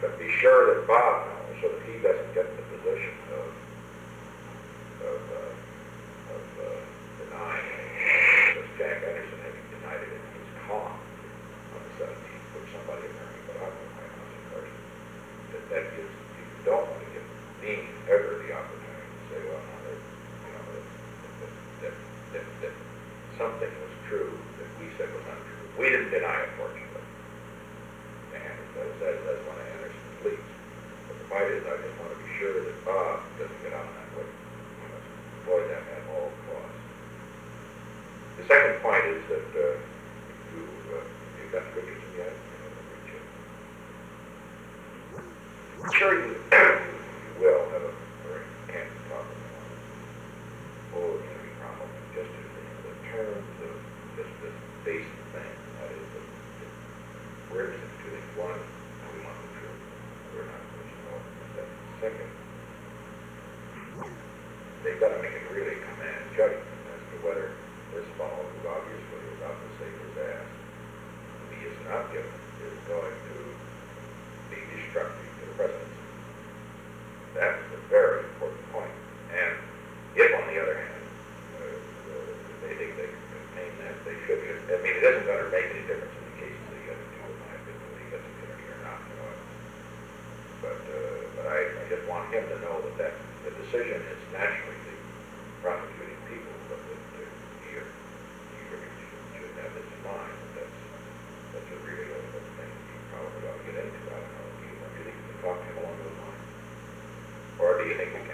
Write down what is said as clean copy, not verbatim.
but be sure that Bob knows so that he doesn't get in the position of denying this Jack Anderson having denied it in his column on the 17th, which somebody apparently put out in my house in person. That gives, you don't want to give me ever the opportunity to say, well, no, that, you know, that something was true that we said was untrue. We didn't deny it, fortunately. And that's one of Anderson's leads. But the point is, I just want to be sure that Bob doesn't get on that way. We must avoid that at all costs. The second point is that you've got Richardson yet? I'm sure you will have a very candid talk with him on this whole interview problem, just in the terms of just this basic thing. That is, where does it do things? One, we want the truth. We're not going to know that. Second, they've got to make a really command judgment as to whether this fellow, who obviously is out to save his ass, if he is not given, is going to be destructive to the presidency. That is a very important point. And if, on the other hand, they think they can contain that, they should. I mean, it isn't going to make any difference in the cases that you have to do with my opinion, whether he gets a committee or not. You know. But I just want him to know that the decision is naturally the prosecuting people, but that he should have this in mind. That's a really a thing he probably ought to get into. I don't know. Do you think you can talk to him along those lines? Or do you think you can?